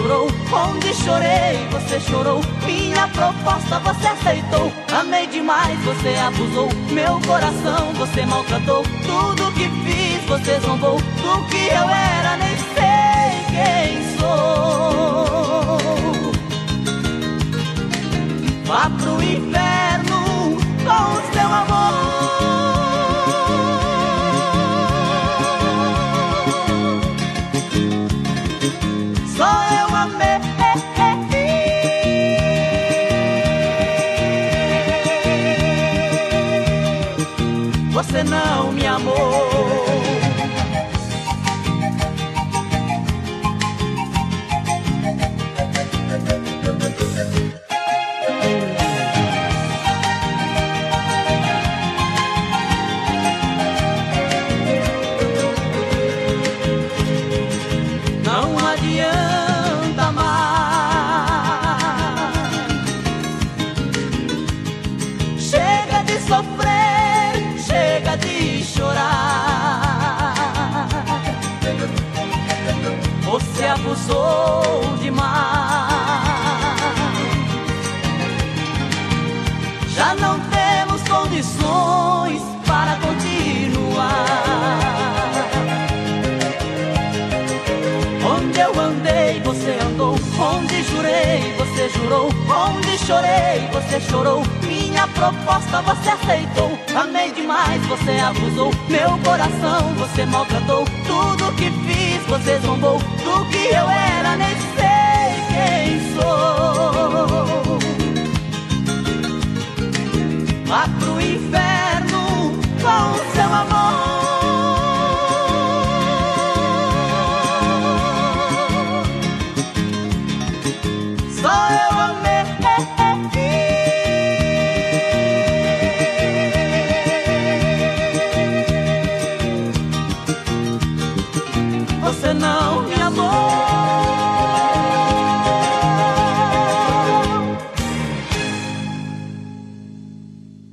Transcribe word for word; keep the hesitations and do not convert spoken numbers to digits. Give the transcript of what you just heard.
chorou, onde chorei, você chorou. Minha proposta você aceitou. Amei demais, você abusou. Meu coração você maltratou. Tudo que fiz você zombou. Do que eu era nem sei quem sou. Vá pro inferno com o seu amor. Só eu amei. Você não me amou. Não adianta mais. Chega de sofrer, chega de chorar. Você abusou demais. Já não temos condições para continuar. Onde eu andei, você andou. Onde jurei, você jurou. Onde chorei, você chorou. Minha proposta você aceitou. Amei demais, você abusou. Meu coração você maltratou. Tudo que fiz você zombou. Do que eu era nem sei quem sou. Vá pro inferno com o seu amor. Só eu amei. Você não me amou.